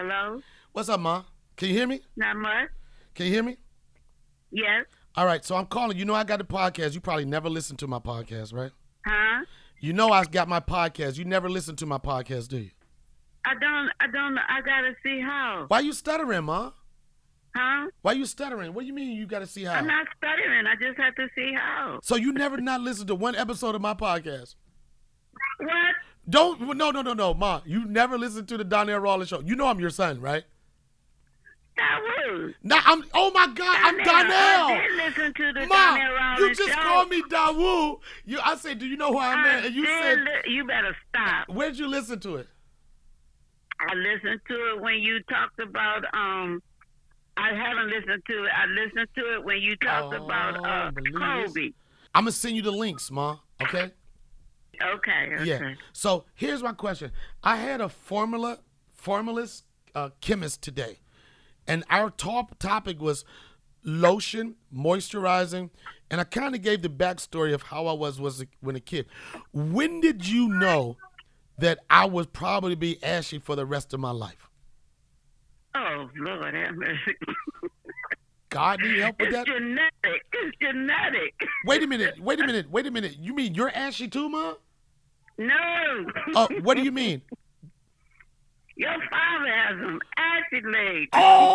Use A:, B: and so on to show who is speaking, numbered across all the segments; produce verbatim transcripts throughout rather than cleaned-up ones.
A: Hello?
B: What's up, Ma? Can you hear me?
A: Not much.
B: Can you hear me?
A: Yes.
B: All right, so I'm calling. You know I got a podcast. You probably never listened to my podcast, right?
A: Huh?
B: You know I got my podcast. You never listen to my podcast, do you?
A: I don't, I don't, I gotta see how.
B: Why you stuttering, Ma?
A: Huh?
B: Why you stuttering? What do you mean you got to see how?
A: I'm not stuttering. I just have to see how.
B: So you never not listened to one episode of my podcast?
A: What?
B: Don't, no, no, no, no, Ma. You never listened to the Donnell Rawlings show. You know I'm your son, right?
A: Dawood.
B: Nah, I'm, oh my God, I'm Donnell.
A: I did listen to the
B: Ma,
A: Donnell Rawlings
B: you just
A: show.
B: called me Dawood. You, I said, do you know who I am? And you
A: did
B: said,
A: li- you better stop.
B: where'd you listen to it?
A: I listened to it when you talked about, um, I haven't listened to it. I listened to it when you talked
B: Oh,
A: about uh,
B: believe
A: Kobe.
B: I'm going to send you the links, Ma, okay?
A: Okay, okay.
B: Yeah. So here's my question. I had a formula, formulist uh, chemist today, and our top topic was lotion, moisturizing, and I kind of gave the backstory of how I was was a, when a kid. When did you know that I would probably be ashy for the rest of my life?
A: Oh, Lord have mercy.
B: God need help with
A: It's
B: that?
A: genetic. It's genetic.
B: Wait a minute. Wait a minute. Wait a minute. You mean you're ashy too, Ma?
A: No.
B: Uh, what do you mean?
A: Your father has some acid legs.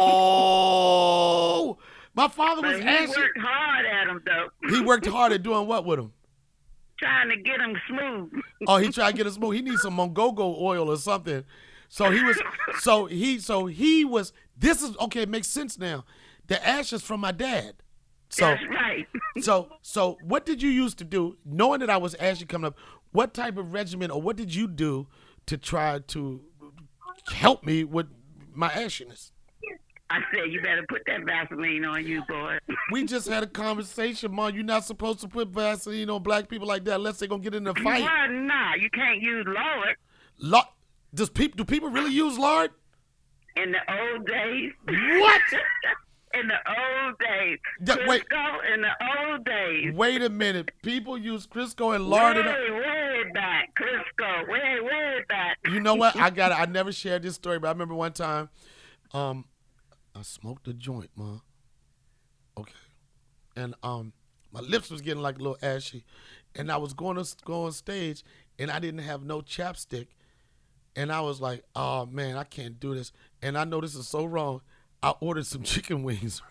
B: Oh, my father was
A: But he
B: ashy.
A: worked hard at them, though.
B: He worked hard at doing what with him?
A: Trying to get them smooth.
B: Oh, he tried to get us smooth. He needs some Mongogo oil or something. So he was, so he, so he was. This is okay. It makes sense now. The ashes from my dad. So,
A: That's right.
B: so, so, what did you used to do, knowing that I was ashy coming up? What type of regimen, or what did you do to try to help me with my ashiness?
A: I said, you better put that Vaseline on you, boy.
B: We just had a conversation, Ma. You're not supposed to put Vaseline on black people like that unless they're gonna get in a fight.
A: Why not? You can't use Lord.
B: Lord, does people do people really use lard?
A: In the old days.
B: What?
A: In the old days.
B: Yeah,
A: Crisco
B: wait.
A: in the old days.
B: Wait a minute. People use Crisco and lard.
A: Way,
B: in a-
A: way back. Crisco. Way, way back.
B: You know what? I got. I never shared this story, but I remember one time, um, I smoked a joint, Ma. Okay, and um, my lips was getting like a little ashy, and I was going to go on stage, and I didn't have no chapstick, and I was like, oh man, I can't do this, and I know this is so wrong. I ordered some chicken wings.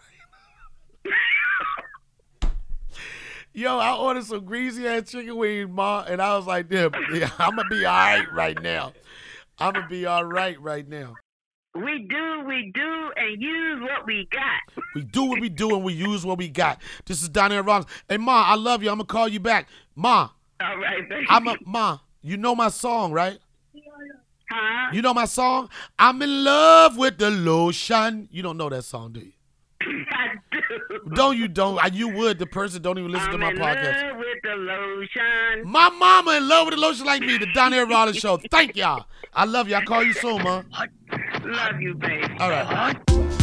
B: Yo, I ordered some greasy ass chicken wings, Ma, and I was like, "Damn, yeah, I'm gonna be all right right now. I'm gonna be all right right now."
A: We do, we do, and use what we got.
B: We do what we do, and we use what we got. This is Donnell Rawlings. Hey, Ma, I love you. I'm gonna call you back, Ma.
A: All right, baby.
B: I'm a Ma. You know my song, right?
A: Huh?
B: You know my song? I'm in love with the lotion. You don't know that song, do you?
A: I do.
B: Don't you don't? You would. The person don't even listen
A: I'm
B: to my
A: in
B: podcast.
A: love with the lotion.
B: My mama in love with the lotion like me, the Donnell Rawlings Show. Thank y'all. I love you. I'll call you soon, Ma.
A: Love you, baby.
B: All right.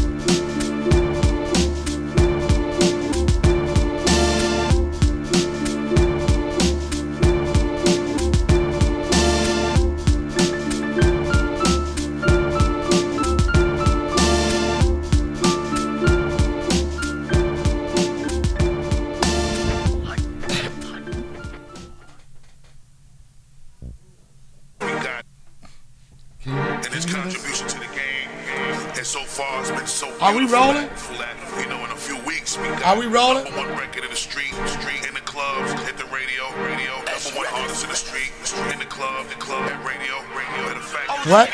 C: And his contribution to the game, and so far it's been so
B: Are we
C: beautiful
B: rolling?
C: that, you know, in a few weeks we got
B: Are we rolling?
C: number one record in the street, street in the clubs, hit the radio, radio, number one artist in the street, street in the club, the club, at radio, radio. Matter of fact,
B: What?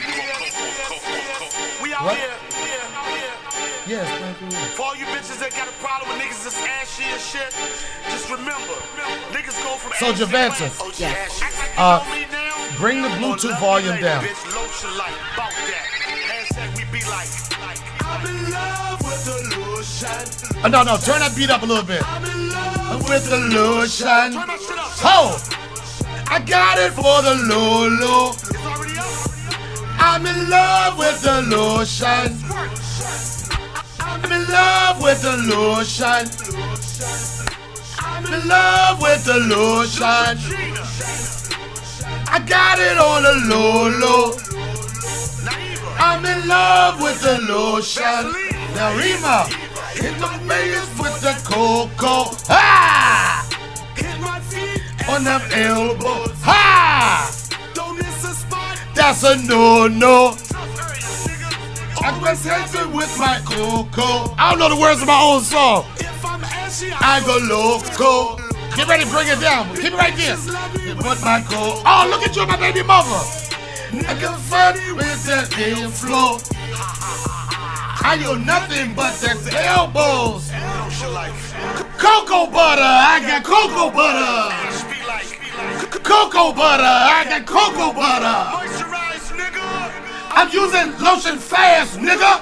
D: We out
B: What?
D: here, yeah, yeah.
B: Yes, thank you.
D: For all you bitches that got a problem with niggas that's ashy and shit, just remember, niggas go from
B: So,
D: ashy
B: Javanta,
D: to ashy. Act like you
B: uh,
D: know me now,
B: bring the
D: or
B: Bluetooth
D: love
B: volume
D: me later,
B: down.
D: Bitch, lotion like, bout that. Hashtag we be like, like, I'm in love with the lotion.
B: Uh, no, no, turn that beat up a little bit.
D: I'm in love
B: With the lotion.
D: Turn that shit up.
B: Ho! I got it for the Lolo.
D: It's already up.
B: I'm in love with the lotion. I'm in love with the lotion. I'm in love with the lotion. I got it on the Lolo. I'm in love with the lotion. Now Rima, hit the face with the cocoa. Ha!
D: Hit my feet
B: On them elbows. Ha!
D: don't miss a spot.
B: That's a no-no. I'm
D: Always
B: dancing with my cocoa. I don't know the words of my own song.
D: If I'm ashy,
B: I go loco. Get ready, bring it down. Keep it right there. Put my coat. Oh, look at you, my baby mother. I can fun with that inflow. I know nothing but the elbows. Cocoa butter, I got cocoa butter.
D: be like, be like,
B: Cocoa butter, I got cocoa butter.
D: moisturize, nigga.
B: I'm using lotion fast, nigga.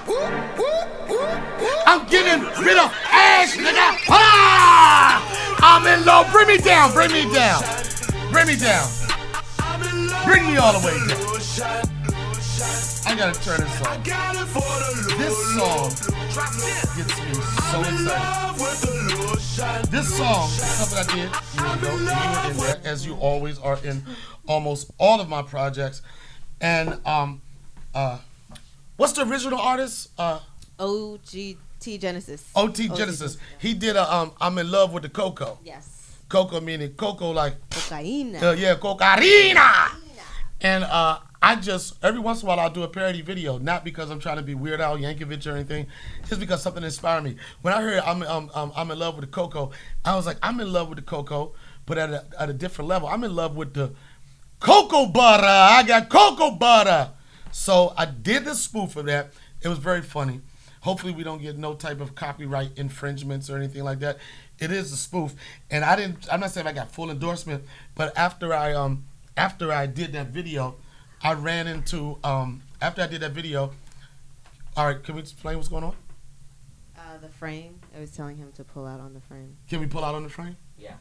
B: I'm getting rid of ash, nigga. Ah! I'm in love. Bring me down, bring me down. Bring me down.
D: I'm in love
B: Bring me all the way down.
D: lotion.
B: I gotta turn this
D: I
B: on.
D: got it for the
B: This song
D: Drop this.
B: gets me so
D: I'm in
B: excited.
D: love with the lotion.
B: This song is something I did years ago, and you were in there, as you always are in almost all of my projects. And um, uh, what's the original artist? Uh,
E: O G T Genesis.
B: O T Genesis. He did a um, I'm in love with the cocoa.
E: Yes.
B: Cocoa meaning cocoa like
E: Cocaína.
B: uh, yeah, cocaína. And uh, I just every once in a while I'll do a parody video, not because I'm trying to be Weird Al Yankovic or anything, just because something inspired me. When I heard I'm um, um, I'm in love with the cocoa, I was like, I'm in love with the cocoa, but at a at a different level. I'm in love with the cocoa butter. I got cocoa butter. So I did the spoof of that. It was very funny. Hopefully we don't get no type of copyright infringements or anything like that. It is a spoof, and I didn't. I'm not saying I got full endorsement, but after I um after I did that video, I ran into um after I did that video. All right, can we explain what's going on?
E: Uh, the frame. I was telling him to pull out on the frame.
B: Can we pull out on the frame?
E: Yeah.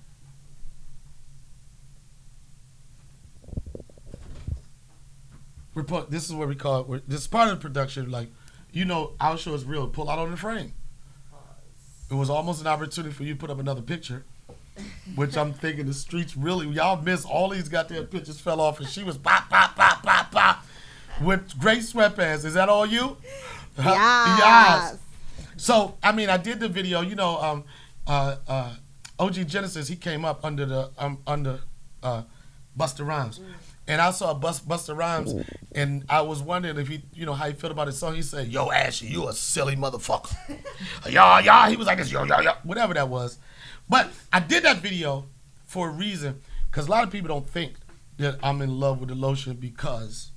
B: We're put, this is what we call it. We're, this is part of the production. Like, you know, our show is real. Pull out on the frame. It was almost an opportunity for you to put up another picture, which I'm thinking the streets really, y'all miss all these goddamn pictures fell off, and she was pop, pop, pop, pop, pop, with great sweatpants. Is that all you?
E: Yes.
B: Yes. So, I mean, I did the video, you know, um, uh, uh, O G Genesis, he came up under the, um, under uh, Busta Rhymes. And I saw Bust, Busta Rhymes, and I was wondering if he, you know, how he felt about his song. He said, "Yo, Ashy, you a silly motherfucker." Y'all, y'all. He was like this, yo, yo, yo, whatever that was. But I did that video for a reason, because a lot of people don't think that I'm in love with the lotion because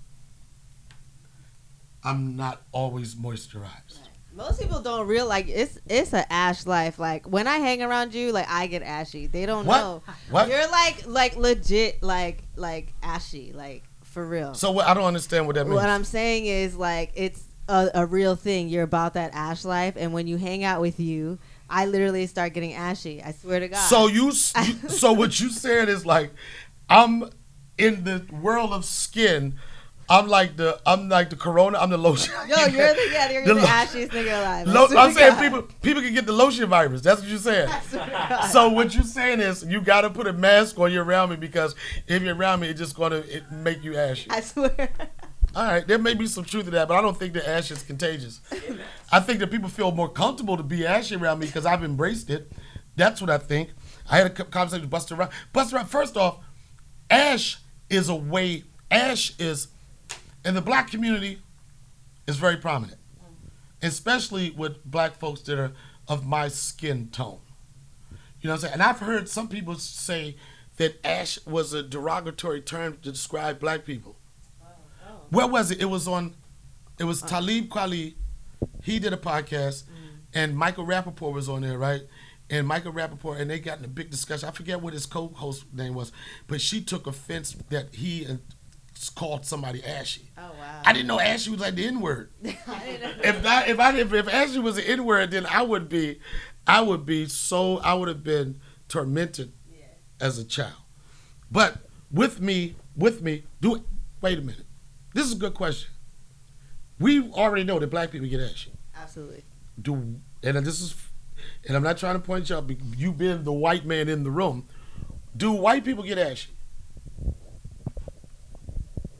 B: I'm not always moisturized.
E: Most people don't realize like it's it's an ash life. Like when I hang around you, like I get ashy. They don't
B: What?
E: know.
B: What?
E: You're like like legit like like ashy like for real.
B: So what, I don't understand what that means.
E: What I'm saying is like it's a, a real thing. You're about that ash life, and when you hang out with you, I literally start getting ashy. I swear to God.
B: So you, s- you so what you said is like, I'm in the world of skin. I'm like the I'm like the corona. I'm the lotion.
E: Yo, you're the yeah, you're
B: The
E: the,
B: lo-
E: ashiest nigga alive. I
B: Lo-
E: swear
B: I'm
E: to
B: saying
E: God.
B: people people can get the lotion virus. That's what you're saying.
E: I swear to God.
B: So what you're saying is you got to put a mask on you around me, because if you're around me, it's just gonna it make you ashy.
E: I swear.
B: All right, there may be some truth to that, but I don't think the ash is contagious. I think that people feel more comfortable to be ashy around me because I've embraced it. That's what I think. I had a co- conversation with Busta Rhymes. Busta Rhymes, first off, ash is a way. Ash is in the black community is very prominent, especially with black folks that are of my skin tone. You know what I'm saying? And I've heard some people say that ash was a derogatory term to describe black people. Where was it? It was on, it was Talib Kweli. He did a podcast, and Michael Rappaport was on there, right? And Michael Rappaport, and they got in a big discussion. I forget what his co-host name was, but she took offense that he uh, called somebody ashy.
E: Oh wow.
B: I didn't know ashy was like the N-word.
E: I didn't know.
B: If not, if I if, if ashy was the N-word, then I would be, I would be so I would have been tormented
E: Yeah.
B: as a child. But with me, with me, do it. Wait a minute. This is a good question. We already know that black people get ashy.
E: Absolutely.
B: Do and this is, and I'm not trying to point you out. but You being the white man in the room, do white people get ashy?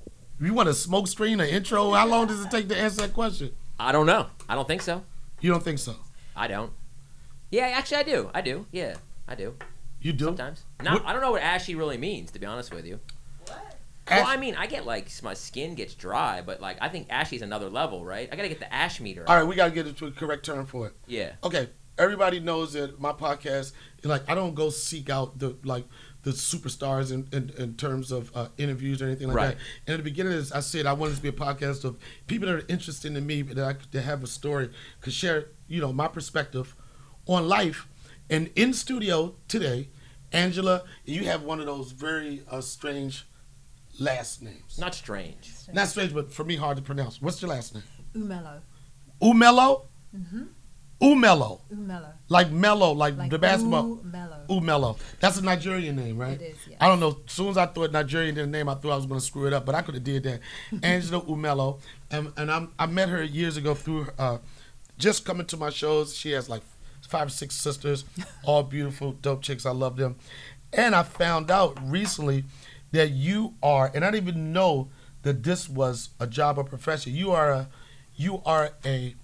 B: You want a smoke screen, an intro? How long does it take to answer that question?
F: I don't know. I don't think so.
B: You don't think so?
F: I don't. Yeah, actually, I do. I do. Yeah, I do.
B: You do?
F: Sometimes. Now,
B: What-
F: I don't know what ashy really means, to be honest with you. What? Well, I mean, I get like my skin gets dry, but like I think ashy's another level, right? I gotta get the ash meter.
B: All right, we gotta get into a correct term for it.
F: Yeah.
B: Okay. Everybody knows that my podcast, like, I don't go seek out the like the superstars in, in, in terms of uh, interviews or anything like
F: Right.
B: that. And at the beginning of this, I said I wanted to be a podcast of people that are interested in me, that I could that have a story, could share, you know, my perspective on life. And in studio today, Angela, you have one of those very uh, strange last names.
F: Not strange.
B: Not strange, but for me hard to pronounce. What's your last name?
G: Umelo.
B: Umelo?
G: Mm-hmm.
B: Umelo.
G: Umelo.
B: Like mellow, like,
G: Like
B: the basketball.
G: Umelo.
B: Umelo. That's a Nigerian name, right?
G: It is, yes.
B: I don't know. As soon as I thought Nigerian in the name, I thought I was going to screw it up, but I could have did that. Angela Umelo. And, and I'm, I met her years ago through uh, just coming to my shows. She has like five or six sisters, all beautiful, dope chicks. I love them. And I found out recently that you are, and I didn't even know that this was a job or profession. You are a, you are a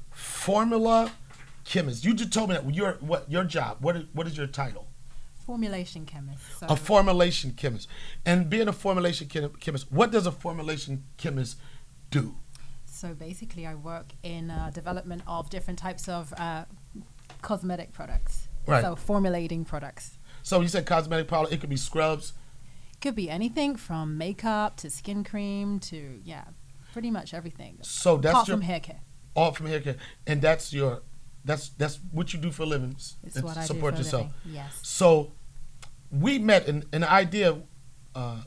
B: formula chemist. You just told me that your what your job. What is, what is your title?
G: Formulation chemist. So
B: A formulation chemist. And being a formulation chem- chemist, what does a formulation chemist do?
G: So basically, I work in uh, development of different types of uh, cosmetic products.
B: Right.
G: So formulating products.
B: So you said cosmetic product. It could be scrubs.
G: Could be anything from makeup to skin cream to, yeah, pretty much everything.
B: So that's
G: Apart
B: your
G: from hair care.
B: all from hair care, and that's your that's that's what you do for a living. s-
G: It's
B: and
G: what I do
B: support
G: for a
B: yourself.
G: living, yes.
B: So we met, and an idea. Uh,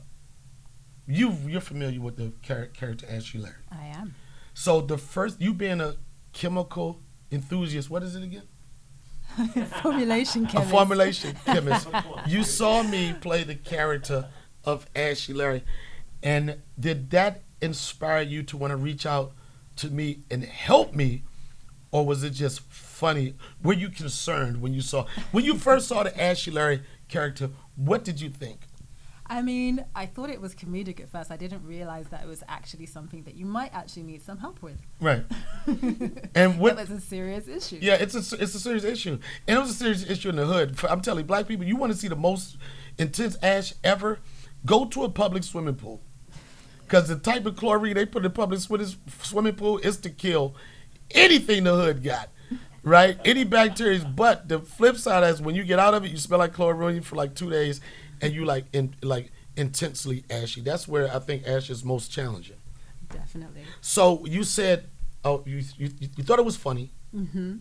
B: you you're familiar with the char- character Ashley Larry.
G: I am.
B: So the first, you being a chemical enthusiast, what is it again?
G: Formulation chemist.
B: A formulation chemist. You saw me play the character of Ashley Larry, and did that inspire you to want to reach out to me and help me, or was it just funny? Were you concerned when you saw when you first saw the Ashley Larry character? What did you think?
G: I mean, I thought it was comedic at first. I didn't realize that it was actually something that you might actually need some help with.
B: Right. And what?
G: That was a serious issue.
B: Yeah, it's a it's a serious issue, and it was a serious issue in the hood. For- I'm telling you, black people, you want to see the most intense ash ever? Go to a public swimming pool, because the type of chlorine they put in public swimming swimming pool is to kill anything the hood got, right? Any bacteria. But the flip side is when you get out of it, you smell like chlorine for like two days, and you like in like intensely ashy. That's where I think ash is most challenging.
G: Definitely.
B: So you said, oh, you you, you thought it was funny,
G: Mm-hmm.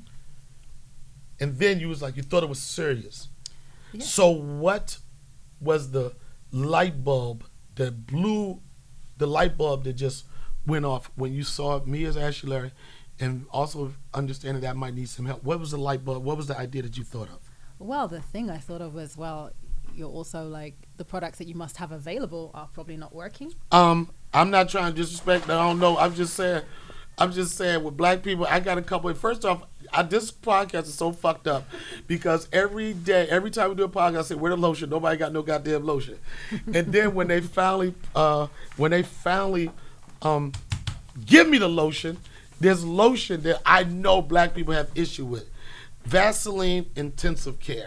B: and then you was like, you thought it was serious.
G: Yeah.
B: So what was the light bulb that blew, the light bulb that just went off when you saw me as Ashley Larry, and also understanding that I might need some help? What was the light bulb? What was the idea that you thought of?
G: Well, the thing I thought of was, well, you're also like, the products that you must have available are probably not working.
B: Um, I'm not trying to disrespect. I don't know. I'm just saying. I'm just saying with black people, I got a couple. First off, I, this podcast is so fucked up because every day, every time we do a podcast, I say, "Where the lotion?" Nobody got no goddamn lotion. And then when they finally, uh, when they finally, um, give me the lotion, there's lotion that I know black people have issue with. Vaseline Intensive Care.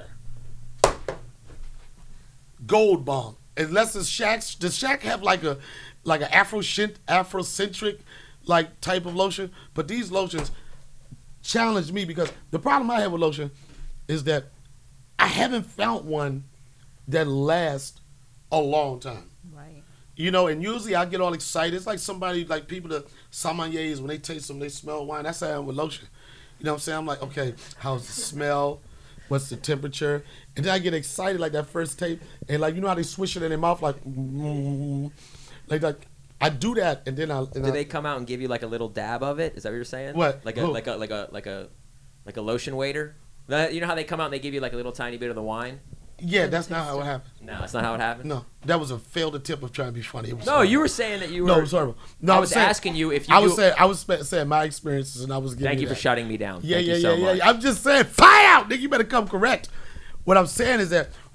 B: Gold Bomb. Unless it's Shaq. Does Shaq have like a like an Afro Afrocentric like type of lotion? But these lotions challenge me because the problem I have with lotion is that I haven't found one that lasts a long time.
G: Right.
B: You know, and usually I get all excited. It's like somebody, like people that sommeliers, when they taste them, they smell wine. That's how I am with lotion. You know what I'm saying? I'm like, okay, how's the smell? What's the temperature? And then I get excited like that first tape, and like you know how they swish it in their mouth, like, mm, like like I do that, and then I. And
F: Did
B: I,
F: they come out and give you like a little dab of it? Is that what you're saying?
B: What?
F: Like a
B: Who?
F: like a like a like a like a lotion waiter? That- You know how they come out and they give you like a little tiny bit of the wine?
B: yeah, that's not how it happened.
F: No, that's not how it happened.
B: No, that was a failed attempt of trying to be funny. It was
F: No,
B: horrible.
F: you were saying that you were.
B: No, it was horrible. No,
F: I
B: I
F: was
B: saying,
F: asking you if you.
B: I was
F: do-
B: saying I was spe- saying my experiences, and I was giving.
F: Thank you for
B: that.
F: shutting me down.
B: Yeah,
F: Thank
B: yeah,
F: you so
B: yeah,
F: much.
B: yeah. I'm just saying, fire out, nigga. You better come correct. What I'm saying is that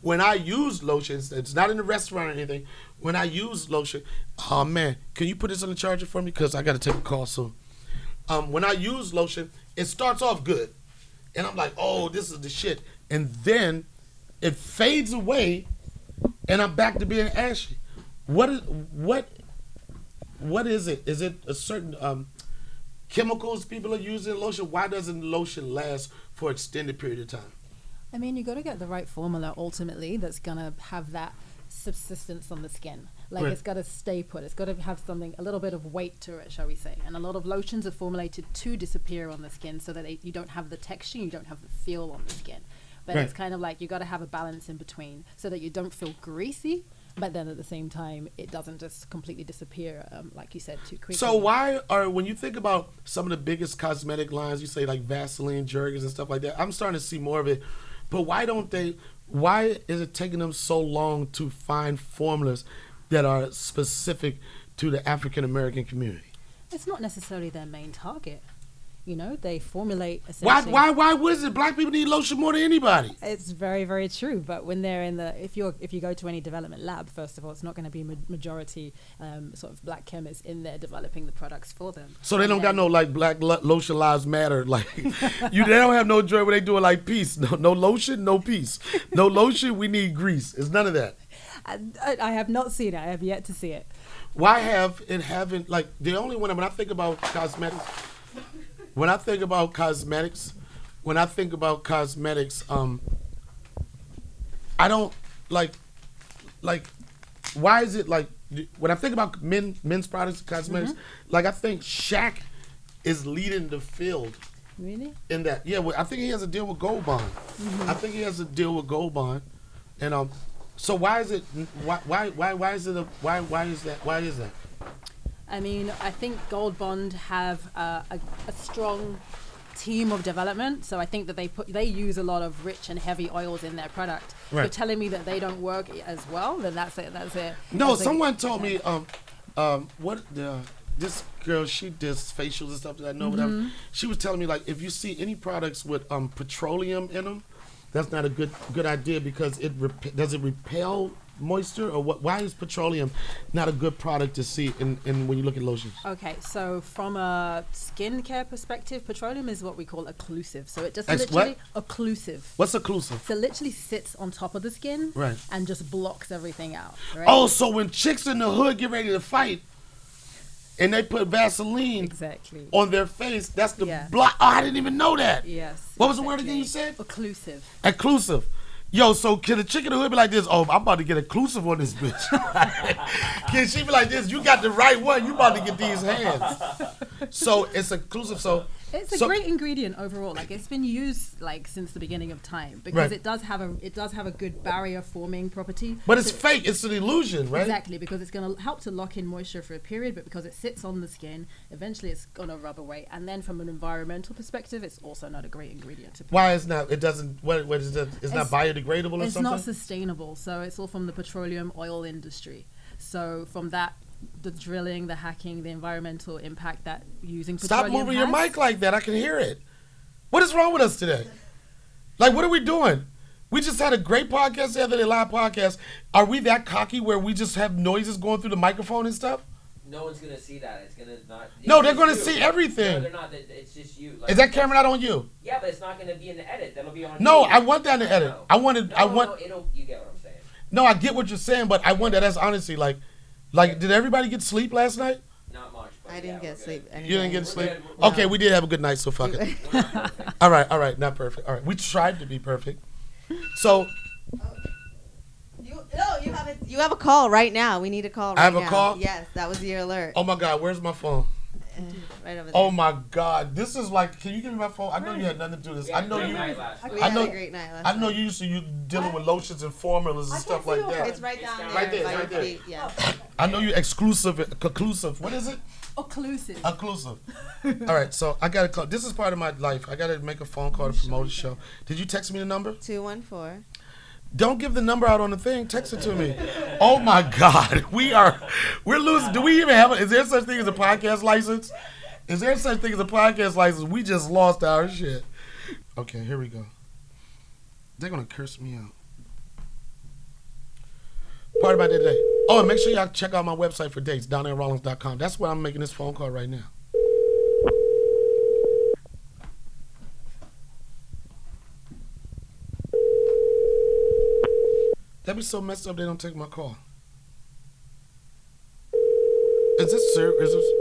B: when I use lotion, it's, it's not in the restaurant or anything. When I use lotion, oh man, can you put this on the charger for me? Because I got to take a call soon. Um, when I use lotion, it starts off good. And I'm like, oh, this is the shit. And then it fades away, and I'm back to being ashy. What is what? What is it? Is it a certain um, chemicals people are using in lotion? Why doesn't lotion last for an extended period of time?
G: I mean, you got to get the right formula ultimately that's gonna have that subsistence on the skin. Like
B: Right.
G: it's got to stay put. It's got to have something, a little bit of weight to it, shall we say? And a lot of lotions are formulated to disappear on the skin, so that they, you don't have the texture, you don't have the feel on the skin. But
B: Right.
G: it's kind of like you got to have a balance in between, so that you don't feel greasy, but then at the same time it doesn't just completely disappear, um, like you said, too quickly.
B: So why are, when you think about some of the biggest cosmetic lines, you say like Vaseline, Jergens and stuff like that, I'm starting to see more of it. But why don't they, why is it taking them so long to find formulas that are specific to the African American community?
G: It's not necessarily their main target. You know, they formulate
B: Why,
G: essentially.
B: why, why was it black people need lotion more than anybody?
G: It's very, very true. But when they're in the, if you're, if you go to any development lab, first of all, it's not going to be ma- majority um, sort of black chemists in there developing the products for them.
B: So they
G: And
B: don't got
G: then-
B: no like black lo- lotion lives matter. Like you, they don't have no joy where they do it like peace. No, no lotion, no peace. No lotion, we need grease. It's none of that.
G: I, I I have not seen it. I have yet to see it.
B: Why have it haven't like the only one when I think about cosmetics, when I think about cosmetics, when I think about cosmetics, um, I don't like like why is it like when I think about men men's products cosmetics, like I think Shaq is leading the field
G: Really?
B: in that. Yeah, well, I think he has a deal with Gold Bond. I think he has a deal with Gold Bond, and um, so why is it? Why why why why is it? A, why why is that? Why is that?
G: I mean, I think Gold Bond have uh, a, a strong team of development. So I think that they put they use a lot of rich and heavy oils in their product.
B: Right.
G: You're telling me that they don't work as well? Then that's it. That's it.
B: No,
G: That's a-
B: someone told me um um what the this girl she does facials and stuff that I know whatever. She was telling me like if you see any products with um petroleum in them, that's not a good good idea because it rep- does it repel moisture or what? Why is petroleum not a good product to see in, in when you look at lotions?
G: Okay, so from a skincare perspective, petroleum is what we call occlusive. So it just
B: Ex-
G: literally occlusive.
B: What's occlusive?
G: So it literally sits on top of the skin
B: Right.
G: and just blocks everything out. Right?
B: Oh, so when chicks in the hood get ready to fight and they put Vaseline
G: exactly.
B: on their face, that's the
G: Yeah.
B: block. Oh, I didn't even know that.
G: Yes.
B: What was the word again you said?
G: Occlusive.
B: Exclusive. Yo, so can a chick in the hood be like this? Oh, I'm about to get exclusive on this bitch. Can she be like this? You got the right one. You about to get these hands. So it's exclusive. So
G: It's a
B: so-
G: great ingredient overall. Like it's been used like since the beginning of time because
B: Right.
G: it does have a it does have a good barrier forming property.
B: But it's
G: So-
B: fake. It's an illusion, right?
G: Exactly, because it's going to help to lock in moisture for a period, but because it sits on the skin, eventually it's going to rub away. And then from an environmental perspective, it's also not a great ingredient to put.
B: Why is not? It doesn't. What? What is it? It's not
G: It's-
B: biodegradable or
G: It's
B: something.
G: not sustainable, so it's all from the petroleum oil industry. So from that, the drilling, the hacking, the environmental impact that using
B: Stop
G: petroleum
B: moving your
G: has.
B: mic like that. I can hear it. What is wrong with us today? Like, what are we doing? We just had a great podcast the other day, live podcast. Are we that cocky where we just have noises going through the microphone and stuff?
F: No one's gonna see that. It's gonna not.
B: No,
F: it's
B: they're
F: just
B: gonna
F: you.
B: see everything.
F: No, they're not. It- It's just you. Like,
B: Is that camera not on you?
F: Yeah, but it's not gonna be in the edit. That'll be on.
B: No,
F: you.
B: I want that in the edit.
F: No.
B: I wanted.
F: No,
B: I want.
F: No, it'll. You get what I'm saying.
B: No, I get what you're saying, but I want that as honesty. Like, like, did everybody get sleep last night?
F: Not much. But
E: I
F: yeah,
E: didn't
F: we're
E: get
F: good.
E: sleep.
B: You didn't get
F: We're
B: sleep.
F: good, we're
B: Okay, we did have a good night, so fuck it.
F: We're not perfect.
B: All right, all right, not perfect. All right, we tried to be perfect. So
E: You, no, you have a you have a call right now. We need a call. Right
B: I have a
E: now.
B: call?
E: Yes, that was your alert.
B: Oh my God, where's my phone?
E: Uh, right over there.
B: Oh my God, this is like. Can you give me my phone? I know you had nothing to do with this. I know
F: Great
B: you.
F: night last night.
E: we
B: I
E: had
B: know-
E: a great night last
B: I know
E: night.
B: you used to you dealing with lotions and formulas and stuff like that.
E: It's right down
F: It's
E: there.
B: right there,
E: by
B: right
E: your
B: there.
E: feet. Yeah.
B: I know you exclusive, conclusive. What is it?
G: Occlusive.
B: Inclusive. All right, so I got to call. This is part of my life. I got to make a phone call to promote the show. Did you text me the number?
E: Two one four.
B: Don't give the number out on the thing. Text it to me. Oh my God, we are, we're losing. Do we even have? A, is there such thing as a podcast license? Is there such thing as a podcast license? We just lost our shit. Okay, here we go. They're gonna curse me out. Part of my day today. Oh, and make sure y'all check out my website for dates, donnell rawlings dot com. That's where I'm making this phone call right now. That'd be so messed up they don't take my call. Is this sir? Is this?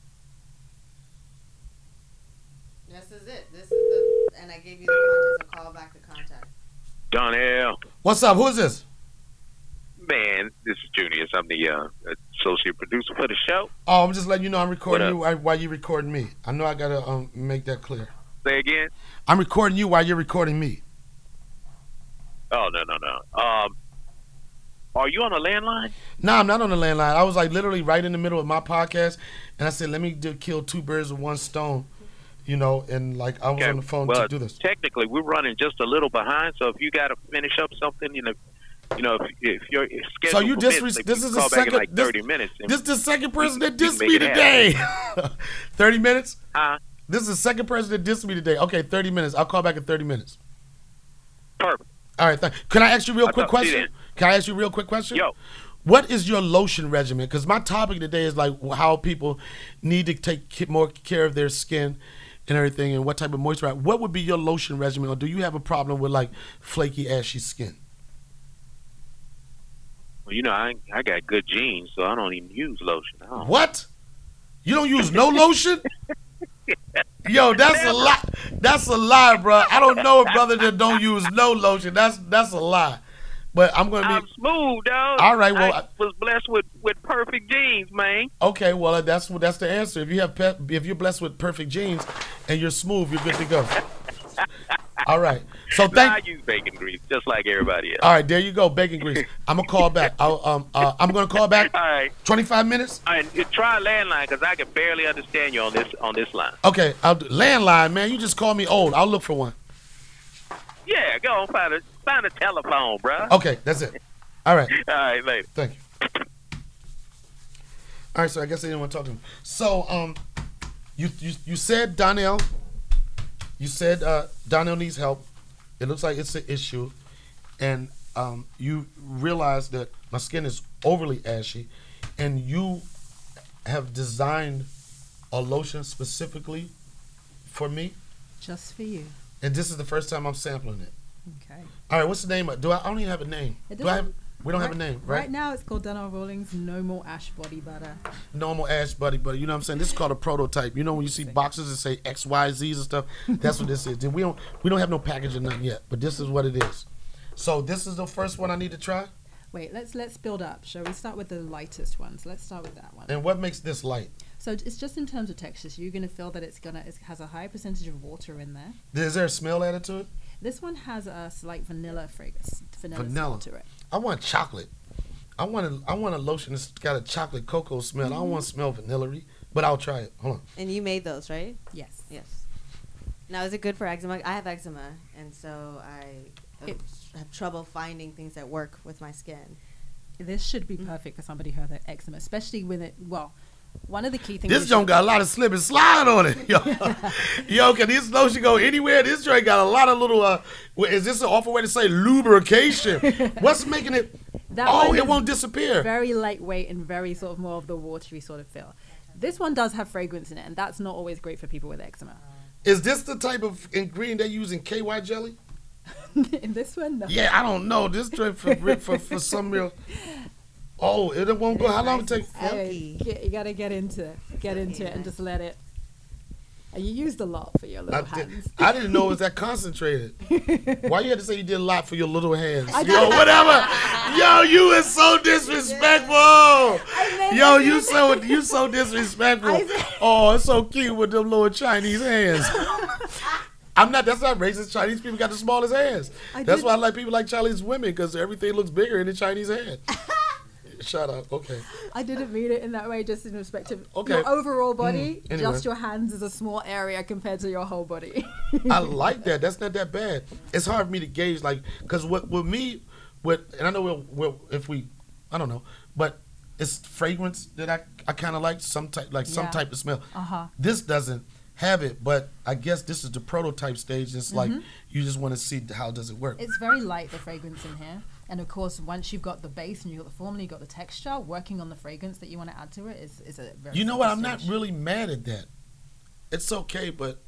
E: This is it. This is the, and I gave you the contact, so call back to contact.
H: Donnell.
B: What's up? Who is this?
H: Man, this is Junius. I'm the uh, associate producer for the show.
B: Oh, I'm just letting you know I'm recording
H: What
B: you while, while you recording me. I know I gotta um, make that clear.
H: Say again?
B: I'm recording you while you're recording me.
H: Oh, no, no, no. Um, are you on a landline?
B: No, I'm not on the landline. I was like literally right in the middle of my podcast, and I said, let me do, kill two birds with one stone, you know, and like I was
H: Okay.
B: on the phone
H: well,
B: to do this.
H: Technically, we're running just a little behind, so if you got to finish up something, you know, you know, if, if your schedule
B: So you
H: permits,
B: disres-
H: if
B: this
H: you
B: is the
H: call back
B: second.
H: in like
B: this,
H: thirty minutes. and
B: this is the second person that
H: we
B: dissed
H: can
B: me
H: make it
B: today. thirty minutes.
H: Huh?
B: This is the second person that dissed me today. Okay, thirty minutes. I'll call back in thirty minutes.
H: Perfect.
B: All right. Th- Can I ask you a real
H: I'll
B: quick
H: talk to you
B: question?
H: then.
B: Can I ask you a real quick question?
H: Yo.
B: What is your lotion regimen? Because my topic today is like how people need to take ki- more care of their skin and everything, and what type of moisturizer. What would be your lotion regimen, or do you have a problem with like flaky, ashy skin?
H: Well, you know, I I got good genes, so I don't even use lotion. I don't.
B: What? You don't use no lotion? Yo, that's a lie. That's a lie, bro. I don't know a brother that don't use no lotion. That's that's a lie. But I'm gonna
H: I'm
B: be
H: smooth, dog.
B: All right, well,
H: I was blessed with, with perfect genes, man.
B: okay. Well, that's what that's the answer. If you have pe- if you're blessed with perfect genes and you're smooth, you're good to go. All right. So
H: Nah, I
B: thank.
H: use bacon grease just like everybody else.
B: All right, there you go, bacon grease. I'm gonna call back. I'll, um, uh, I'm gonna call back.
H: All right.
B: twenty-five minutes.
H: All right, you try a landline because I can barely understand you on this on this line.
B: Okay. I'll do, landline, man. You just call me old. I'll look for one.
H: Yeah, go on, find a find a telephone, bro.
B: Okay, that's it. All right.
H: All right, later.
B: Thank you. All right, so I guess they didn't want to talk to him. So, um, you you, you said Donnell. You said uh, Donnell needs help. It looks like it's an issue, and um, you realize that my skin is overly ashy, and you have designed a lotion specifically for me,
G: Just for you.
B: and this is the first time I'm sampling it.
G: Okay.
B: All right, what's the name? Of, do I, I don't even have a name?
G: It
B: Do I have?
G: doesn't-
B: We don't have a name, right?
G: Right now, it's called Donnell Rawlings No More Ash Body Butter.
B: Normal ash buddy, buddy. You know what I'm saying? This is called a prototype. You know when you see boxes that say X, Y, Z's and stuff, that's what this is. And we don't we don't have no package or nothing yet, but this is what it is. So this is the first one I need to try.
G: Wait, let's let's build up. Shall we start with the lightest ones? Let's start with that one.
B: And what makes this light?
G: So it's just in terms of texture. So you're gonna feel that it's gonna it has a high percentage of water in there.
B: Is there a smell added to it?
G: This one has a slight vanilla fragrance, vanilla,
B: Vanilla.
G: smell to it.
B: I want chocolate. I want a, I want a lotion that's got a chocolate cocoa smell. I don't want to smell vanilla-y, but I'll try it. Hold on.
E: And you made those, right?
G: Yes.
E: Yes. Now, is it good for eczema? I have eczema, and so I
G: It-
E: have trouble finding things that work with my skin.
G: This should be perfect for somebody who has eczema, especially when it. Well, one of the key things.
B: This
G: is-
B: joint got a lot of slip and slide on it. Yo, yo, can this lotion go anywhere? This joint got a lot of little, uh, wh- is this an awful way to say lubrication? What's making it,
G: That
B: oh,
G: one
B: it
G: is
B: won't disappear.
G: Very lightweight and very sort of more of the watery sort of feel. This one does have fragrance in it, and that's not always great for people with eczema.
B: Is this the type of ingredient they use in K Y jelly?
G: In this one, no.
B: Yeah, I don't know. This drink for, for, for some real, oh, it won't go, how long it take?
G: Anyway, get, you gotta get into it. Get into it and just let it. And you used a lot for your
B: I,
G: little
B: did,
G: hands.
B: I didn't know it was that concentrated. Why you had to say you did a lot for your little hands?
G: I
B: Yo,
G: did.
B: whatever. Yo, you is so disrespectful.
G: meant
B: Yo,
G: I
B: you
G: did.
B: so you so disrespectful.
G: I said-
B: Oh, it's so cute with them little Chinese hands. I'm not. That's not racist. Chinese people got the smallest hands.
G: I
B: That's
G: did-
B: why I like people like Chinese women because everything looks bigger in the Chinese hand. Shut up. Okay.
G: I didn't mean it in that way, just in respect of
B: Okay.
G: your overall body.
B: Mm, anyway.
G: Just your hands is a small area compared to your whole body.
B: I like that. That's not that bad. It's hard for me to gauge, like, because with, with me, with and I know we'll, we'll, if we, I don't know, but it's fragrance that I, I kind of like some type, like some
G: Yeah.
B: type of smell.
G: Uh-huh.
B: This doesn't have it, but I guess this is the prototype stage. It's like
G: Mhm.
B: you just want to see how does it work.
G: It's very light, the fragrance in here. And of course, once you've got the base and you've got the formula, you've got the texture, working on the fragrance that you want to add to it is, is a very
B: You know what? I'm
G: simple
B: not
G: stage.
B: really mad at that. It's okay, but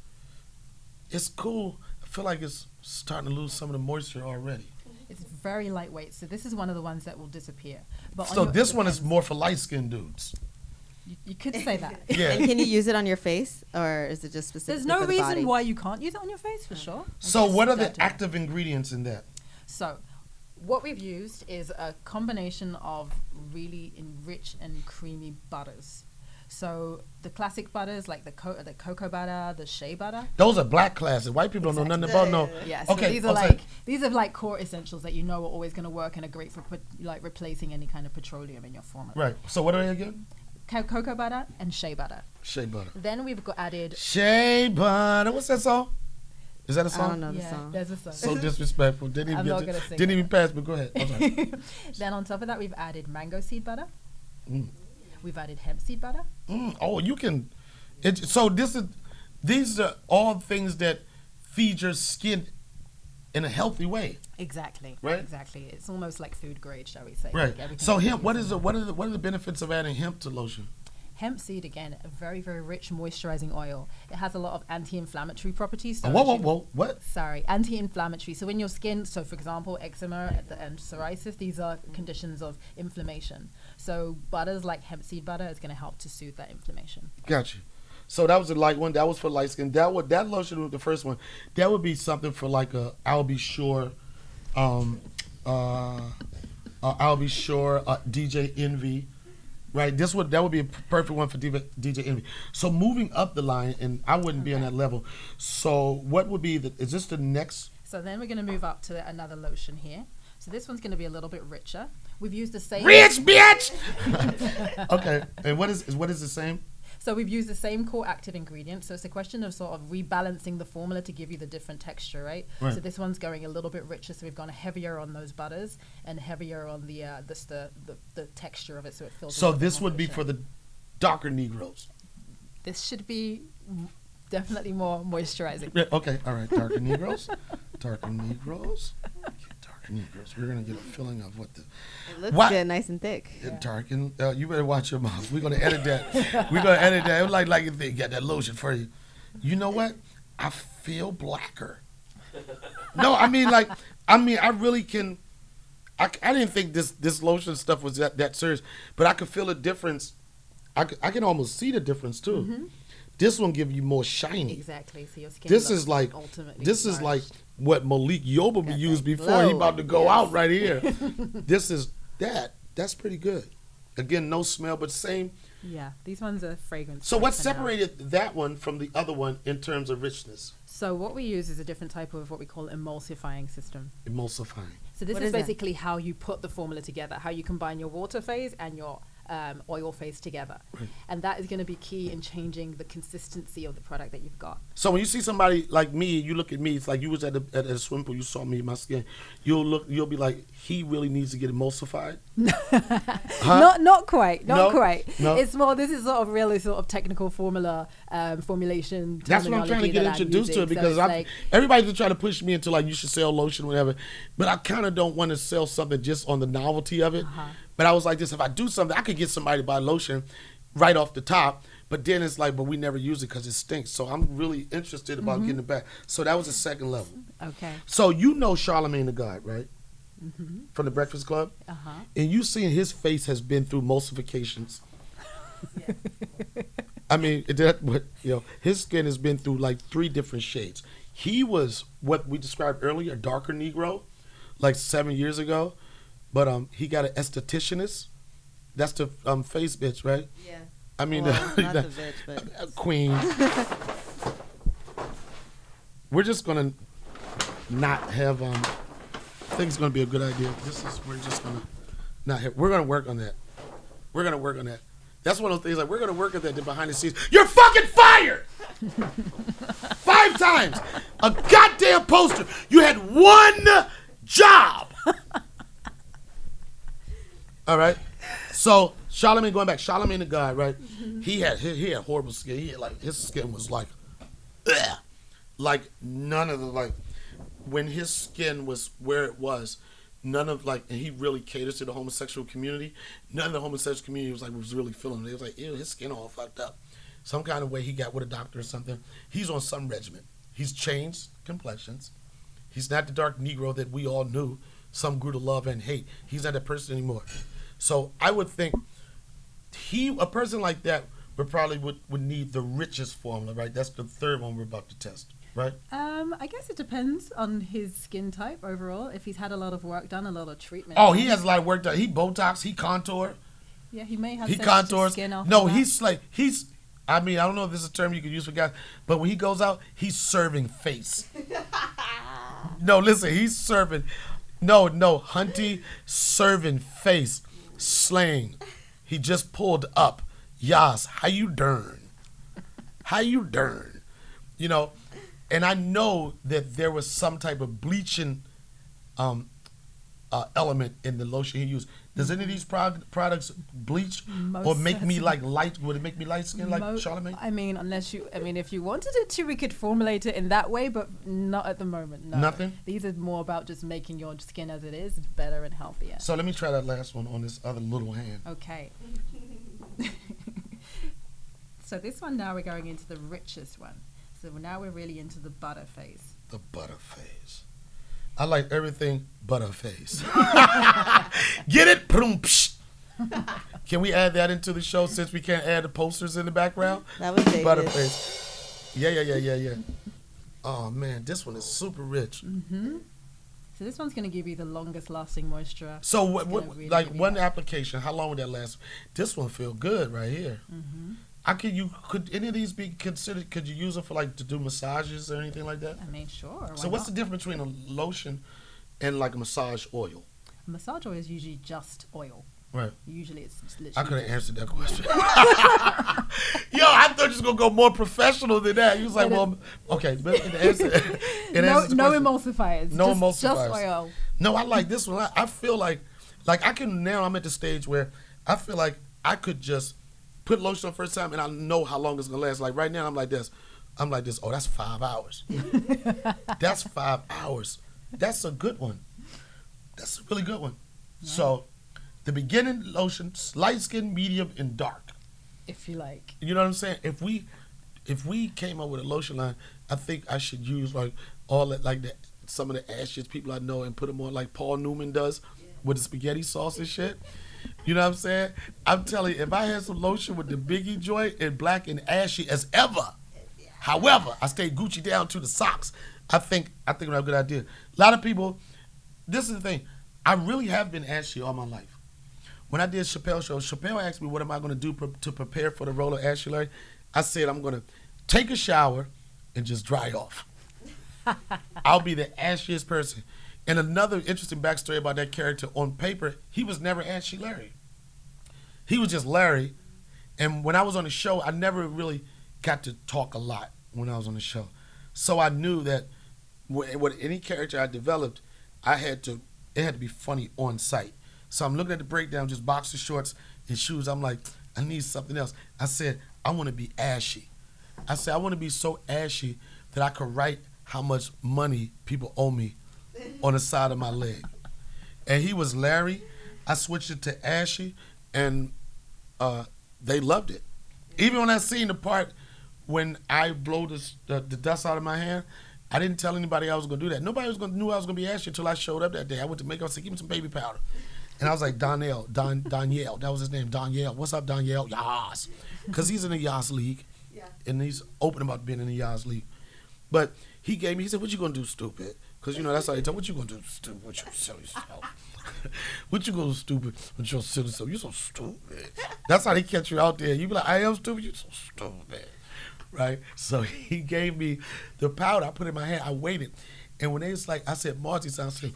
B: it's cool. I feel like it's starting to lose some of the moisture already.
G: It's very lightweight, so this is one of the ones that will disappear. But on
B: So
G: your-
B: this one is more for light-skinned dudes.
G: You, you could say that.
B: Yeah.
E: And can you use it on your face, or is it just specific?
G: There's no
E: for the
G: reason
E: body?
G: why you can't use it on your face, for sure. It's
B: So
G: just
B: what are
G: down
B: the
G: to-
B: active ingredients in that?
G: So, what we've used is a combination of really in rich and creamy butters. So the classic butters, like the co- the cocoa butter, the shea butter.
B: Those are black classes. White people don't know nothing about no.
G: Yeah, so
B: Okay,
G: these are
B: okay.
G: like these are like core essentials that you know are always going to work and are great for put, like replacing any kind of petroleum in your formula.
B: Right. So what are they again?
G: Co- cocoa butter and shea butter.
B: Shea butter.
G: Then we've got added.
B: Shea butter. What's that song? Is that a
E: I
B: song?
E: don't know the
G: Yeah,
E: song.
G: there's a song.
B: So disrespectful. Didn't even
G: I'm
B: get
G: not
B: to-
G: gonna sing
B: Didn't
G: it.
B: even pass. But go ahead. I'm sorry.
G: Then on top of that, we've added mango seed butter.
B: Mm.
G: We've added hemp seed butter.
B: Mm, oh, you can. It, so this is, these are all things that feed your skin in a healthy way,
G: Exactly.
B: Right.
G: Exactly. It's almost like food grade, shall we say?
B: right?
G: Like everything
B: So
G: that we
B: hemp. What
G: use
B: is
G: in
B: the
G: it.
B: what are the what are the benefits of adding hemp to lotion?
G: Hemp seed, again, a very, very rich moisturizing oil. It has a lot of anti-inflammatory properties. So
B: Oh, whoa,
G: as
B: whoa,
G: you-
B: whoa! What?
G: Sorry, anti-inflammatory. So in your skin, so for example, eczema and psoriasis, these are conditions of inflammation. So butters like hemp seed butter is going to help to soothe that inflammation.
B: Got you. So that was the light one. That was for light skin. That would that lotion was the first one. That would be something for like a I'll be sure, um, uh, uh I'll be sure uh, D J Envy, right? This would that would be a perfect one for D J Envy. So moving up the line, and I wouldn't be on that level. So what would be the? Is this the next?
G: So then we're going to move up to another lotion here. So this one's going to be a little bit richer. We've used the same.
B: Rich bitch. Okay, and what is what is the same?
G: So we've used the same core active ingredient. So it's a question of sort of rebalancing the formula to give you the different texture, right?
B: Right.
G: So this one's going a little bit richer. So we've gone heavier on those butters and heavier on the uh, this the, the the texture of it. So it feels. a
B: So
G: little bit
B: this
G: more
B: would be
G: richer.
B: for the darker Negroes.
G: This should be m- definitely more moisturizing.
B: Yeah, okay, all right, darker Negroes, darker Negroes, darker Negroes. We're gonna get a feeling of what the
E: It looks
B: What?
E: good, nice and thick.
B: yeah. darken. Uh, you better watch your mouth. We're gonna edit that. We're gonna edit that. It was like like if they got that lotion for you. You know what? I feel blacker. No, I mean like I mean I really can. I, I didn't think this this lotion stuff was that, that serious, but I could feel a difference. I, could- I can almost see the difference too.
G: Mm-hmm.
B: This one give you more shiny.
G: Exactly. So your skin.
B: This
G: looks
B: is like
G: ultimately
B: this is like
G: nourished.
B: what Malik Yoba
E: Got
B: used
E: that
B: before he
E: glow.
B: about to go
E: Yes.
B: out right here. This is that. That's pretty good. Again, no smell, but same.
G: Yeah, these ones are fragrance.
B: So what
G: for now.
B: separated that one from the other one in terms of richness?
G: So what we use is a different type of what we call emulsifying system.
B: Emulsifying.
G: So this
E: What
G: is,
E: is that?
G: basically how you put the formula together, how you combine your water phase and your um, oil phase together. And that is going to be key in changing the consistency of the product that you've got.
B: So when you see somebody like me, you look at me. It's like you was at a, at a swim pool. You saw me, my skin. You'll look. You'll be like, he really needs to get emulsified. Huh?
G: Not not quite, not
B: No?
G: quite.
B: No?
G: It's more, this is sort of really sort of technical formula, um, formulation.
B: That's what I'm trying to
G: terminology
B: get
G: that I'm
B: introduced to
G: using.
B: it
G: So
B: because
G: it's
B: I
G: like,
B: everybody's been trying to push me into like you should sell lotion, whatever. But I kind of don't want to sell something just on the novelty of it.
G: Uh-huh.
B: But I was like this: if I do something, I could get somebody to buy lotion right off the top. But then it's like, but we never use it because it stinks. So I'm really interested about
G: Mm-hmm.
B: getting it back. So that was the second level.
G: okay.
B: So you know Charlemagne the God, right?
G: Mm-hmm.
B: From the Breakfast Club,
G: Uh-huh.
B: and you seen his face has been through emulsifications. I mean, it- that what you know, his skin has been through like three different shades. He was what we described earlier, a darker Negro, like seven years ago, but um, he got an estheticianist. That's the um face bitch, right?
E: Yeah.
B: I mean,
E: Well,
B: uh,
E: not the bitch, but
B: uh, queen. We're just gonna not have um. I think it's gonna be a good idea. This is we're just gonna not have. We're gonna work on that. We're gonna work on that. That's one of those things like we're gonna work on that then behind the scenes. You're fucking fired. Five times. A goddamn poster. You had one job. All right. So Charlemagne, going back, Charlemagne the God, right? He had he, he had horrible skin. He had like his skin was like, ugh. Like none of the like when his skin was where it was, none of like, and he really caters to the homosexual community. None of the homosexual community was like was really feeling it. It was like, ew, his skin all fucked up. Some kind of way he got with a doctor or something. He's on some regimen. He's changed complexions. He's not the dark Negro that we all knew. Some grew to love and hate. He's not that person anymore. So I would think he, a person like that, would probably would, would need the richest formula, right? That's the third one we're about to test, right?
G: Um, I guess it depends on his skin type overall. If he's had a lot of work done, a lot of treatment.
B: Oh, he has a lot of work done. He Botox, he contour.
G: Yeah, he may have
B: He
G: sensitive
B: contours.
G: skin after
B: No,
G: that.
B: he's like, he's, I mean, I don't know if this is a term you could use for guys, but when he goes out, he's serving face. No, listen, he's serving, no, no, Hunty serving face, slaying. He just pulled up. Yas, how you dern? How you dern? You know, and I know that there was some type of bleaching um, uh, element in the lotion he used. Does any of these prod- products bleach
G: Most
B: or make me
G: certainly.
B: like light? Would it make me light skin like
G: Mo-
B: Charlamagne?
G: I mean, unless you, I mean, if you wanted it to, we could formulate it in that way, but not at the moment. No.
B: Nothing?
G: These are more about just making your skin as it is better and healthier.
B: So let me try that last one on this other little hand.
G: Okay. So this one now we're going into the richest one. So now we're really into the butter phase.
B: The butter phase. I like everything butter phase. Get it? Boom, psh. Can we add that into the show since we can't add the posters in the background?
E: That was David.
B: Butter phase. Yeah, yeah, yeah, yeah, yeah. Oh man, this one is super rich.
G: Mm-hmm. So this one's going to give you the longest lasting moisture.
B: So what,
G: It's
B: what
G: gonna really
B: like
G: give you
B: one
G: that.
B: application, how long would that last? This one feel good right here.
G: Mm-hmm.
B: I could you could any of these be considered? Could you use it for like to do massages or anything like that?
G: I mean, sure.
B: So what's the difference between a lotion and like a massage oil?
G: the massage oil is usually just oil.
B: Right.
G: Usually it's just literally.
B: I could have answered that question. Yo, I thought you was gonna go more professional than that. You was like, well, okay, but it answer, it
G: no,
B: answers the
G: no
B: question.
G: emulsifiers.
B: No
G: just,
B: emulsifiers.
G: Just oil.
B: No, I like this one. I, I feel like, like I can now. I'm at the stage where I feel like I could just put lotion on first time and I know how long it's gonna last. Like right now, I'm like this. I'm like this. Oh, that's five hours. That's five hours. That's a good one. That's a really good one.
G: Yeah.
B: So, the beginning lotion, light skin, medium, and dark.
G: If you like.
B: You know what I'm saying? If we, if we came up with a lotion line, I think I should use like all that, like the some of the ashes people I know and put them on like Paul Newman does with the spaghetti sauce and shit. You know what I'm saying? I'm telling you, if I had some lotion with the Biggie joint and black and ashy as ever, however, I stayed Gucci down to the socks. I think I think I have a good idea. A lot of people, this is the thing, I really have been ashy all my life. When I did Chappelle show, Chappelle asked me what am I going to do pre- to prepare for the role of Ashy Larry. I said I'm going to take a shower and just dry off. I'll be the ashiest person. And another interesting backstory about that character, on paper, he was never Ashy Larry. He was just Larry. And when I was on the show, I never really got to talk a lot when I was on the show. So I knew that wh- with any character I developed, I had to, it had to be funny on site. So I'm looking at the breakdown, just boxer shorts and shoes. I'm like, I need something else. I said, I want to be ashy. I said, I want to be so ashy that I could write how much money people owe me on the side of my leg. And he was Larry. I switched it to Ashy, and uh, they loved it. Even when I seen the part when I blow this, the, the dust out of my hand, I didn't tell anybody I was going to do that. Nobody was gonna, knew I was going to be Ashy until I showed up that day. I went to make up, I said, give me some baby powder. And I was like, Donnell, Don, Danielle, that was his name, Danielle. What's up, Danielle? Yas. Because he's in the Yas League. Yeah. And he's open about being in the Yas League. But he gave me, he said, what you going to do, stupid? Because, you know, that's how he tell, what you going to do, stupid, with your silly self? What you going to do, stupid, with your silly self? You're so stupid. That's how they catch you out there. You be like, I am stupid, you're so stupid. Right? So he gave me the powder. I put it in my hand. I waited. And when they was like, I said, Marty sounds like,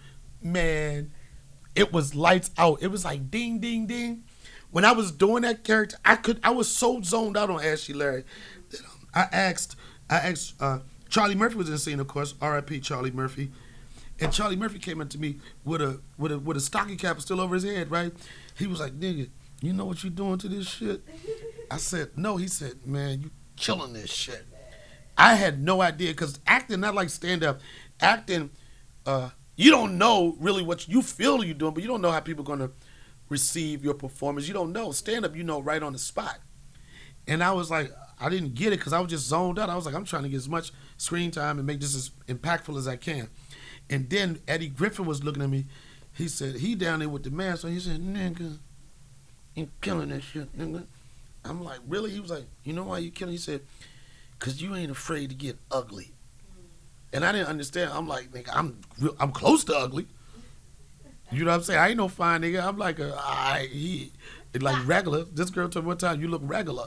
B: man, it was lights out. It was like ding, ding, ding. When I was doing that character, I could, I was so zoned out on Ashy Larry that um, I asked, I asked, uh, Charlie Murphy was in the scene, of course, R I P Charlie Murphy. And Charlie Murphy came up to me with a, with a, with a stocking cap still over his head, right? He was like, nigga, you know what you doing to this shit? I said, no. He said, man, you killing this shit. I had no idea, because acting, not like stand-up, acting, uh, you don't know really what you feel you're doing, but you don't know how people are gonna receive your performance. You don't know. Stand up, you know, right on the spot. And I was like, I didn't get it because I was just zoned out. I was like, I'm trying to get as much screen time and make this as impactful as I can. And then Eddie Griffin was looking at me. He said, he down there with the mask on. He said, nigga, you killing that shit, nigga. I'm like, really? He was like, you know why you killing? He said, because you ain't afraid to get ugly. And I didn't understand. I'm like, nigga, I'm real, I'm close to ugly. You know what I'm saying? I ain't no fine nigga. I'm like a, I, he, like regular. This girl told me one time, you look regular.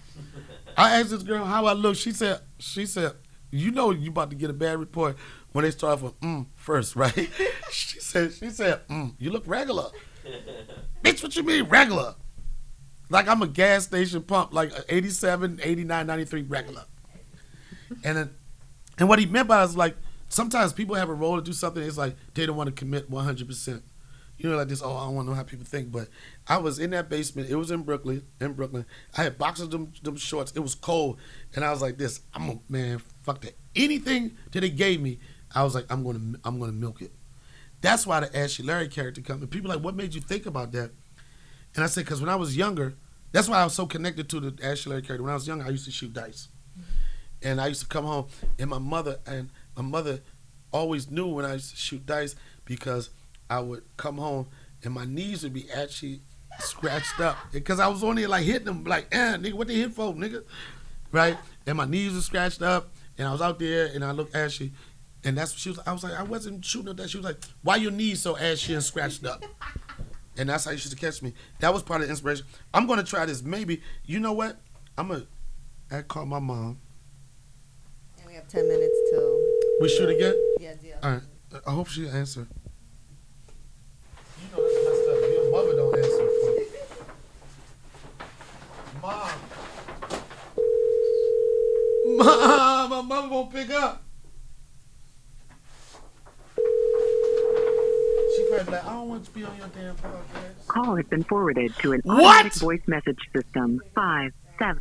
B: I asked this girl how I look. She said, she said, you know you about to get a bad report when they start off with mm first, right? she said, she said, mm, you look regular. Bitch, what you mean regular? Like I'm a gas station pump, like eighty-seven, eighty-nine, ninety-three regular. And then, and what he meant by it is like, sometimes people have a role to do something. It's like they don't want to commit one hundred percent. You know, like this, oh, I don't want to know how people think. But I was in that basement. It was in Brooklyn. In Brooklyn. I had boxes of them, them shorts. It was cold. And I was like this, I'm a, man, fuck that. Anything that they gave me, I was like, I'm going to I'm gonna milk it. That's why the Ashley Larry character comes. And people are like, what made you think about that? And I said, because when I was younger, that's why I was so connected to the Ashley Larry character. When I was younger, I used to shoot dice. And I used to come home, and my mother, and my mother always knew when I used to shoot dice because I would come home and my knees would be actually scratched up because I was only like hitting them like, eh, nigga, what they hit for, nigga, right? And my knees were scratched up, and I was out there, and I looked ashy, and that's what she was. I was like, I wasn't shooting at that. She was like, why your knees so ashy and scratched up? And that's how you used to catch me. That was part of the inspiration. I'm gonna try this. Maybe you know what? I'm gonna. I call my mom.
E: And we have ten minutes till.
B: We shoot again?
E: Yeah, deal.
B: All right. I hope she answer. You know that's messed up. Your mother don't answer for you. Mom. Mom, my mother won't pick up. She probably like, I don't want to be on your damn podcast.
I: Call has been forwarded to an
B: What?
I: automatic voice message system. Five, seven.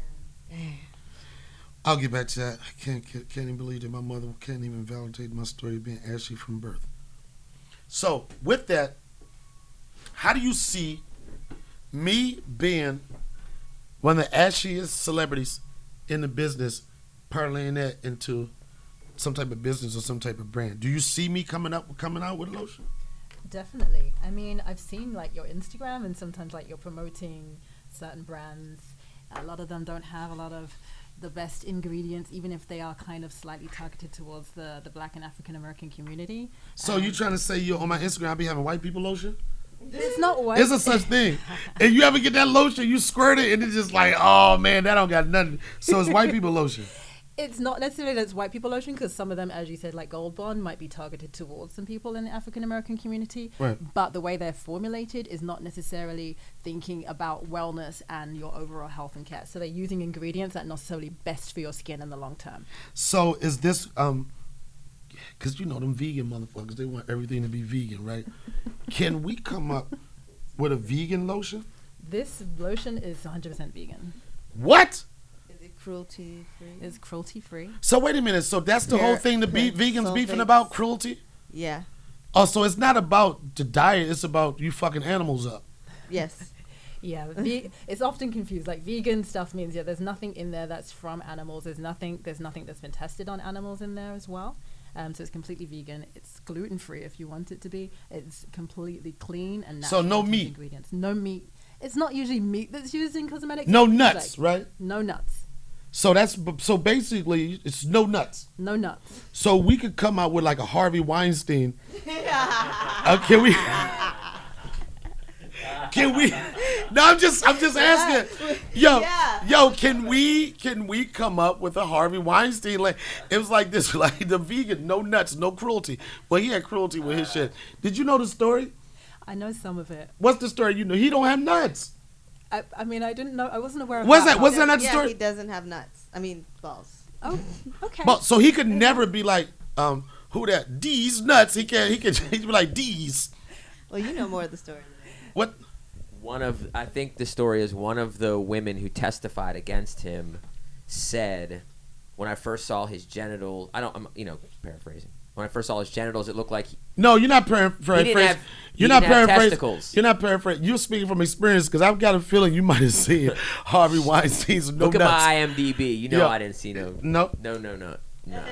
B: I'll get back to that. I can't, can't can't even believe that my mother can't even validate my story of being ashy from birth. So with that, how do you see me being one of the ashiest celebrities in the business, parlaying that into some type of business or some type of brand? Do you see me coming up coming out with a lotion?
G: Definitely. I mean, I've seen like your Instagram, and sometimes like you're promoting certain brands. A lot of them don't have a lot of the best ingredients, even if they are kind of slightly targeted towards the, the Black and African American community.
B: So um, you trying to say you on my Instagram I be having white people lotion?
G: It's not white.
B: It's a such thing. If you ever get that lotion, you squirt it, and it's just like, oh man, that don't got nothing. So it's white people lotion.
G: It's not necessarily that it's white people lotion, because some of them, as you said, like Gold Bond, might be targeted towards some people in the African American community.
B: Right.
G: But the way they're formulated is not necessarily thinking about wellness and your overall health and care. So they're using ingredients that are not necessarily best for your skin in the long term.
B: So is this, um, because you know them vegan motherfuckers, they want everything to be vegan, right? Can we come up with a vegan lotion?
G: This lotion is one hundred percent vegan.
B: What?
E: Cruelty free.
G: It's cruelty free.
B: So wait a minute. So that's the
E: They're-
B: whole thing. The be-
E: they're
B: vegans beefing
E: sulfates.
B: about cruelty.
E: Yeah.
B: Oh, so it's not about the diet. It's about you fucking animals up.
E: Yes.
G: Yeah, ve- it's often confused. Like vegan stuff means yeah, there's nothing in there that's from animals. There's nothing. There's nothing that's been tested on animals in there as well. Um, so it's completely vegan. It's gluten free if you want it to be. It's completely clean and
B: So
G: natural
B: no
G: in terms of
B: meat?
G: ingredients. No meat. It's not usually meat that's used in cosmetics.
B: No
G: It's
B: nuts,
G: like-
B: right?
G: No nuts.
B: So that's so basically it's no nuts.
G: No nuts.
B: So we could come out with like a Harvey Weinstein. uh, can we? Can we? No, I'm just I'm just asking. Yo,
E: Yeah.
B: yo, can we can we come up with a Harvey Weinstein? Like it was like this, like the vegan, no nuts, no cruelty. Well, he had cruelty with his shit. Did you know the story?
G: I know some of it.
B: What's the story? You know, he don't have nuts.
G: I, I mean, I didn't know. I wasn't aware of
B: What's
G: that.
B: that? What's that not the
E: Yeah,
B: story?
E: he doesn't have nuts. I mean, balls.
G: Oh, okay.
B: But so he could never be like, um, who that? D's nuts. He can't. He could. He'd be like D's.
E: Well, you know more of the story.
B: What?
F: One of, I think the story is one of the women who testified against him said, when I first saw his genital, I don't, I'm, you know, paraphrasing, When I first saw his genitals, it looked like he,
B: No, you're not paraphrasing.
F: He didn't have-
B: You're
F: he
B: not
F: didn't have
B: paraphrasing.
F: testicles.
B: You're not paraphrasing. You're speaking from experience because I've got a feeling you might have seen Harvey Weinstein's no
F: look at
B: nuts.
F: my I M D B. You know
B: Yeah.
F: I didn't see no.
B: No.
F: No, no, no, no.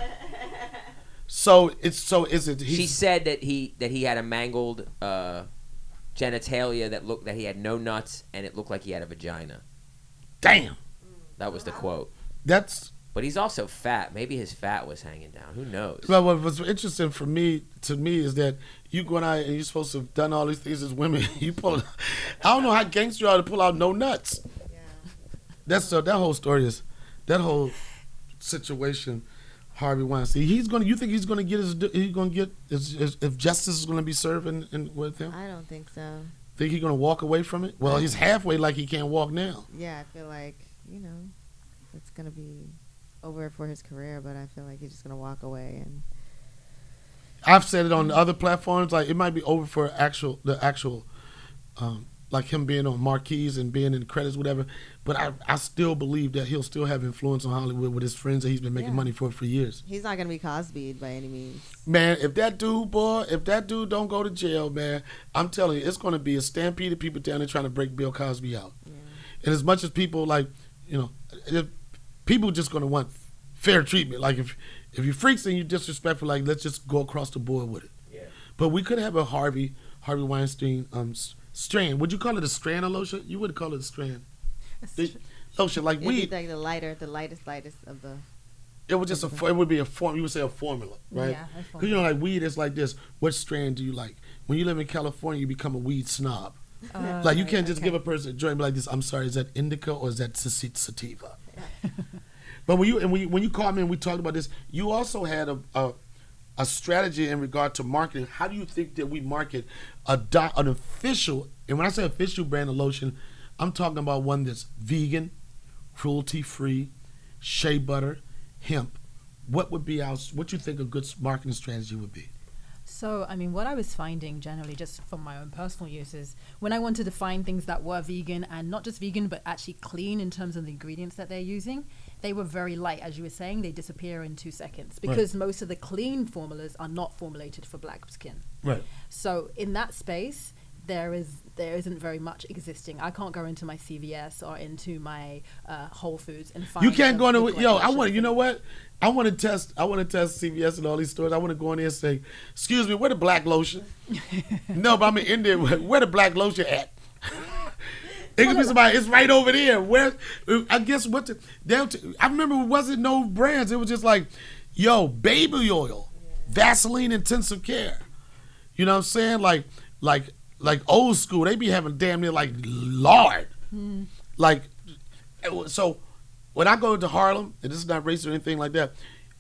B: So it's so is it?
F: She
B: He's,
F: said that he that he had a mangled uh, genitalia that looked that he had no nuts and it looked like he had a vagina.
B: damn.
F: That was the quote.
B: That's
F: But he's also fat. Maybe his fat was hanging down. Who knows?
B: well. What was interesting for me to me is that you going out and you're supposed to have done all these things as women. You pull. I don't know how gangster you are to pull out no nuts. That's so. That whole story is that whole situation. Harvey Weinstein. He's gonna. You think he's gonna get his? He's gonna get his, his, if justice is gonna be served in, in, with him?
E: I don't think so.
B: Think he's gonna walk away from it? Well, he's halfway like he can't walk now.
E: Yeah, I feel like, you know, it's gonna be over for his career, but I feel like he's just gonna walk away. And
B: I've said it on the other platforms. Like it might be over for actual the actual, um, like him being on marquees and being in credits, whatever. But I I still believe that he'll still have influence on Hollywood with his friends that he's been making
E: Yeah.
B: money for for years.
E: he's not gonna be Cosby'd by any means.
B: Man, if that dude, boy, if that dude don't go to jail, man, I'm telling you, it's going to be a stampede of people down there trying to break Bill Cosby out.
E: Yeah.
B: And as much as people like, you know, if, people just going to want fair treatment. Like if if you freaks and you disrespectful, like let's just go across the board with it.
F: Yeah.
B: But we could have a Harvey Harvey Weinstein um s- strand. Would you call it a strand of lotion? You would call it a strand. The- lotion like
E: It'd be
B: weed.
E: like the lighter, the lightest, lightest of the.
B: It would just a fo- it would be a form. You would say a formula, right?
G: Yeah, a
B: Because you know, like weed is like this. What strand do you like? When you live in California, you become a weed snob.
G: Uh,
B: Like you
G: right,
B: can't just
G: okay.
B: give a person a joint and be like this. I'm sorry, is that indica or is that sat- sativa? But when you and when you, when you called me and we talked about this, you also had a, a a strategy in regard to marketing. How do you think that we market a di- an official? And when I say official brand of lotion, I'm talking about one that's vegan, cruelty free, shea butter, hemp. What would be our? What you think a good marketing strategy would be?
G: So, I mean, what I was finding generally, just from my own personal uses, when I wanted to find things that were vegan and not just vegan, but actually clean in terms of the ingredients that they're using, they were very light. As you were saying, they disappear in two seconds because most of the clean formulas are not formulated for black skin.
B: Right.
G: So, in that space, there is there isn't very much existing. I can't go into my C V S or into my uh, Whole Foods and find.
B: You can't
G: a
B: go into
G: look
B: yo.
G: like
B: I
G: lotion.
B: want. You know what? I want to test. I want to test C V S and all these stores. I want to go in there and say, "Excuse me, where the black lotion?" No, but I'm in there. Where, where the black lotion at? It could be somebody. It's right over there. Where? I guess what? The, they'll t- I remember it wasn't no brands. It was just like, yo, baby oil, Vaseline intensive care. You know what I'm saying? Like, like, like old school. They be having damn near like lard.
G: Mm.
B: Like, so when I go to Harlem, and this is not racist or anything like that,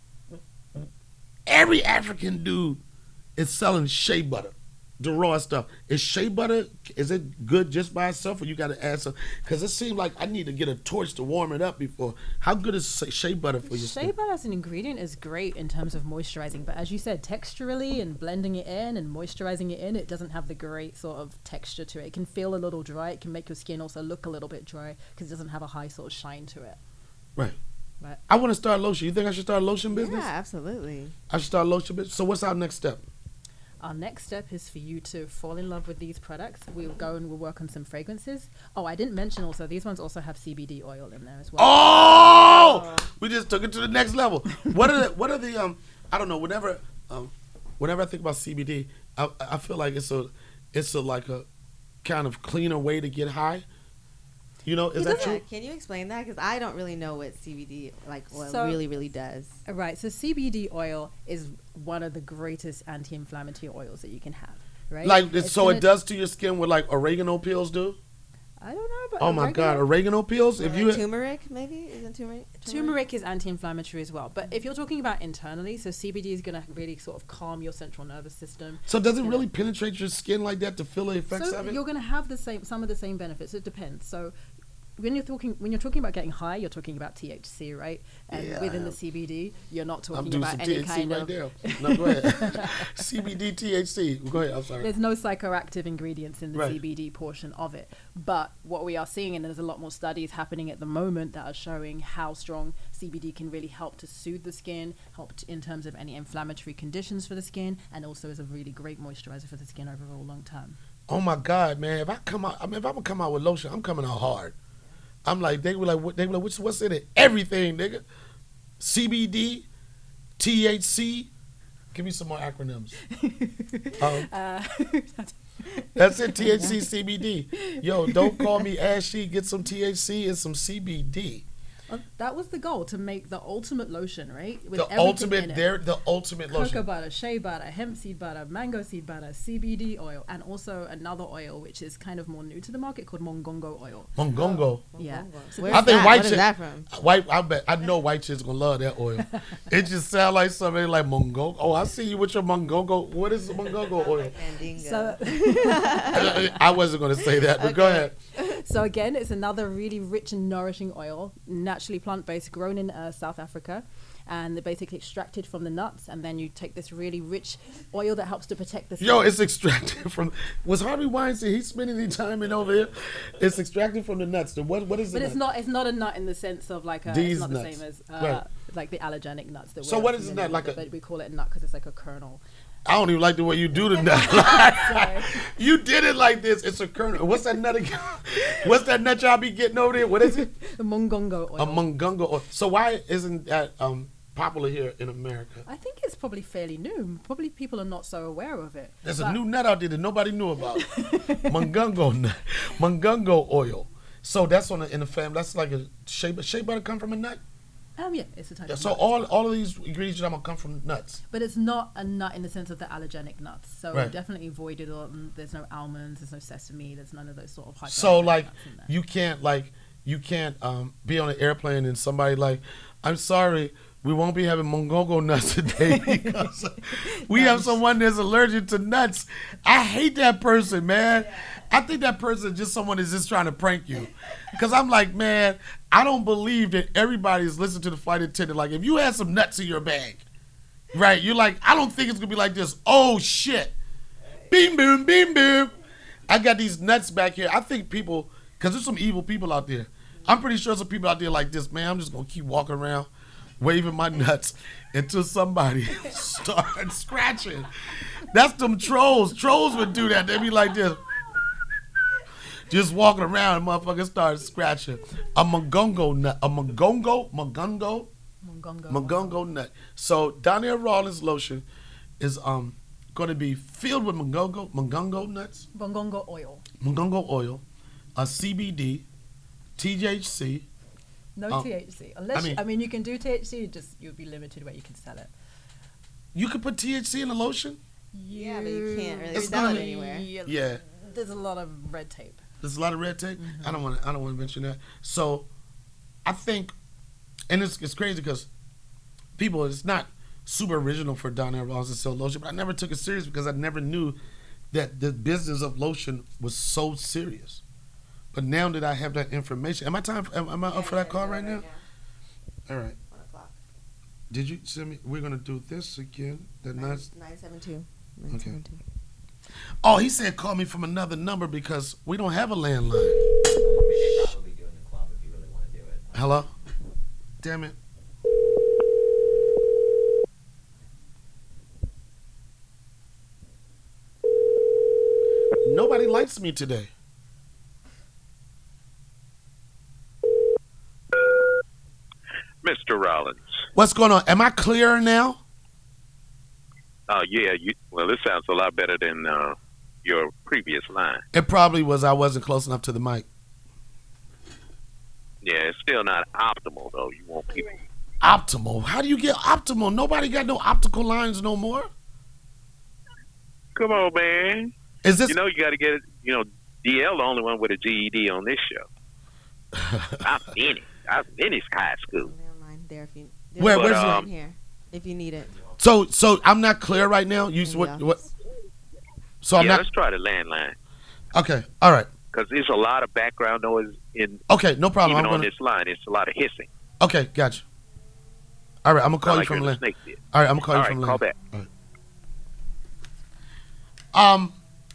B: every African dude is selling shea butter, the raw stuff. Is shea butter, is it good just by itself, or you got to add some? Because it seems like I need to get a torch to warm it up before. How good is shea- shea butter for your
G: Shea
B: skin?
G: butter as an ingredient is great in terms of moisturizing, but as you said, texturally and blending it in and moisturizing it in, it doesn't have the great sort of texture to it. It can feel a little dry. It can make your skin also look a little bit dry because it doesn't have a high sort of shine to it.
B: Right.
G: Right.
B: I want to start lotion. You think I should start a lotion business?
E: Yeah, absolutely.
B: I should start a lotion business. So what's our next step?
G: Our next step is for you to fall in love with these products. We'll go and we'll work on some fragrances. Oh, I didn't mention also, these ones also have C B D oil in there as well.
B: Oh, we just took it to the next level. What are the, what are the um? I don't know. Whenever um, whenever I think about C B D, I, I feel like it's a it's a like a kind of cleaner way to get high. You know, is that
E: Yeah,
B: true?
E: can you explain that? Because I don't really know what C B D like oil
G: So-
E: really really does.
G: Uh, Right, so C B D oil is one of the greatest anti-inflammatory oils that you can have, right?
B: Like
G: It's
B: so,
G: gonna-
B: it does to your skin what like oregano pills do.
G: I don't know, but
B: Oh my God,
G: oregano-
B: oregano pills! If
E: Or
B: you
E: like turmeric, maybe isn't turmeric?
G: Turmeric is anti-inflammatory as well, but if you're talking about internally, so C B D is going to really sort of calm your central nervous system.
B: so does it
G: you know.
B: really penetrate your skin like that to feel the effects
G: So
B: of it?
G: you're going to have the same, some of the same benefits. It depends. So when you're talking when you're talking about getting high, you're talking about T H C, right? And
B: Yeah,
G: within
B: I
G: the C B D, you're not
B: I'm
G: talking
B: doing
G: about
B: some
G: any
B: T H C
G: kind
B: right
G: of.
B: there. No, go ahead. C B D, T H C. Go ahead. I'm sorry.
G: There's no psychoactive ingredients in the
B: Right.
G: C B D portion of it. But what we are seeing, and there's a lot more studies happening at the moment that are showing how strong C B D can really help to soothe the skin, help t- in terms of any inflammatory conditions for the skin, and also is a really great moisturizer for the skin overall long term.
B: Oh my God, man! If I come out, I mean, if I'm gonna come out with lotion, I'm coming out hard. I'm like, they were like, what, they were like, what's, what's in it? Everything, nigga. C B D, T H C. Give me some more acronyms. um,
G: Uh,
B: that's it. T H C, C B D. Yo, don't call me ashy. Get some T H C and some C B D.
G: Uh, that was the goal, to make the ultimate lotion, right? With
B: The
G: everything in
B: ultimate,
G: it.
B: they're the ultimate
G: Cocoa
B: lotion.
G: butter, shea butter, hemp seed butter, mango seed butter, C B D oil, and also another oil which is kind of more new to the market called mongongo oil.
B: Mongongo.
G: Yeah. So
E: Where's
B: I think
E: that?
B: white
E: What is
B: chick-
E: that from?
B: White, I bet I know white chicks gonna love that oil. It just sound like something like mongongo. Oh, I see you with your mongongo. What is the mongongo oil?
E: Mandingo.
G: So,
B: I wasn't gonna say that, but go ahead.
G: so again, it's another really rich and nourishing oil, naturally plant-based, grown in uh, South Africa, and they're basically extracted from the nuts, and then you take this really rich oil that helps to protect the skin.
B: Yo, it's extracted from. Was Harvey Weinstein? He's spending any time in over here. It's extracted from the nuts. The what? What is
G: But
B: it?
G: it's not it's not a nut in the sense of like a,
B: These
G: it's not
B: nuts.
G: the same as uh,
B: Right.
G: like the allergenic nuts that
B: So
G: we're
B: what is a
G: familiar
B: nut? Like
G: with,
B: a-
G: but we call it a nut because it's like a kernel.
B: I don't even like the way you do the nut.
G: Sorry.
B: You did it like this. It's a kernel. What's that nut again? What's that nut y'all be getting over there? What is it?
G: The mongongo oil.
B: A mongongo oil. So why isn't that um, popular here in America?
G: I think it's probably fairly new. Probably people are not so aware of it.
B: There's a
G: But-
B: new nut out there that nobody knew about. Mongongo nut. Mongongo oil. So that's on the, in the family. That's like a shea, shea butter come from a nut.
G: Um, yeah, it's a type
B: Yeah,
G: of
B: so
G: nut.
B: all all of these ingredients I'm gonna come from nuts.
G: But it's not a nut in the sense of the allergenic nuts. So
B: Right.
G: definitely avoid it. All. There's no almonds. There's no sesame. There's none of those sort of high.
B: So like
G: nuts in there.
B: you can't like you can't um, be on an airplane and somebody like, I'm sorry, we won't be having mongongo nuts today because we have someone that's allergic to nuts. I hate that person, man. I think that person is just someone that's just trying to prank you. Because I'm like, man, I don't believe that everybody's listening to the flight attendant. Like, if you had some nuts in your bag, right, you're like, I don't think it's going to be like this. Oh, shit. Beam, boom, beam, boom. I got these nuts back here. I think people, because there's some evil people out there. I'm pretty sure some people out there like this, man, I'm just going to keep walking around waving my nuts until somebody starts scratching. That's them trolls. Trolls would do that. They'd be like this. Just walking around and motherfuckers start scratching. A mongongo nut. A mongongo? Mongongo?
G: mongongo.
B: Mongongo nut. So Donnell Rawlings lotion is um going to be filled with mongongo, mongongo nuts,
G: Mongongo oil.
B: mongongo oil, a C B D, T H C.
G: No
B: Um,
G: T H C. Unless
B: I mean-
G: you, I mean you can do T H C. Just you'll be limited where you can sell it.
B: You could put T H C in the lotion?
E: Yeah, but you can't really
B: It's
E: sell
B: gonna
E: it
B: be-
E: anywhere.
B: Yeah.
G: There's a lot of red tape.
B: There's a lot of red tape.
G: Mm-hmm.
B: I don't want to. I don't want to mention that. So, I think, and it's it's crazy because people, it's not super original for Donnell Rawlings to sell lotion, but I never took it serious because I never knew that the business of lotion was so serious. But now that I have that information, am I time? Am, am I up for that call right now? All right.
E: One o'clock.
B: Did you send me? We're gonna do this again. The nuts.
E: Nine seven two. Nine seven two.
B: Oh, he said call me from another number because we don't have a landline.
F: They probably do in the club if you really want to do it.
B: Hello? Damn it. Nobody likes me today.
H: Mister Rollins.
B: What's going on? Am I clearer now?
H: Uh, yeah, you. Well, this sounds a lot better than uh, your previous line.
B: It probably was I wasn't close enough to the mic.
H: Yeah, it's still not optimal though. You want people.
B: Optimal? How do you get optimal? Nobody got no optical lines no more.
H: Come on, man.
B: Is this?
H: You know, you got to get it. You know, D L the only one with a G E D on this show. I've been it. I've finished high school.
E: Never mind. There if you.
B: Where-
E: there's
B: where's
E: one
H: your-
E: in here if you need it.
B: So so I'm not clear right now. You
E: In the
B: what what?
E: office.
B: So I'm
H: yeah,
B: not.
H: let's try the landline.
B: Okay. All right.
H: because there's a lot of background noise in.
B: Okay, no problem.
H: Even
B: I'm
H: on
B: gonna...
H: this line, it's a lot of hissing.
B: Okay, gotcha. All right, I'm gonna call
H: Sound
B: you
H: like
B: from
H: you're
B: Lynn.
H: in a snake pit.
B: All right, I'm gonna call
H: All
B: you
H: right,
B: from
H: call
B: Lynn.
H: back.
B: All right. Um,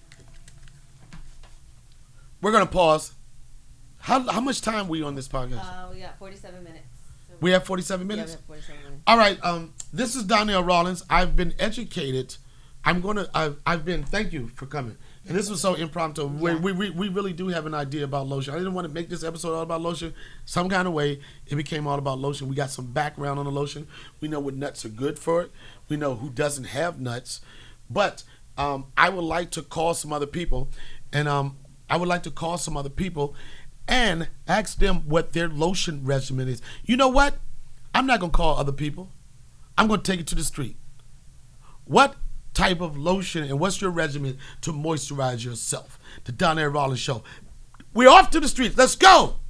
B: we're gonna pause. How how much time we on this podcast?
E: Uh, we got forty-seven minutes. So
B: we have forty-seven
E: yeah,
B: minutes.
E: we have forty-seven minutes.
B: All right. Um, this is Donnell Rawlins. I've been educated. I'm gonna. I've, I've been. Thank you for coming. And this was so impromptu. We,
E: Yeah.
B: we, we we really do have an idea about lotion. I didn't want to make this episode all about lotion. Some kind of way, it became all about lotion. We got some background on the lotion. We know what nuts are good for it. We know who doesn't have nuts. But um, I would like to call some other people, and um, I would like to call some other people and ask them what their lotion regimen is. You know what? I'm not gonna call other people. I'm gonna take it to the street. What type of lotion and what's your regimen to moisturize yourself? The Donnell Rawlins Show. We're off to the streets. Let's go.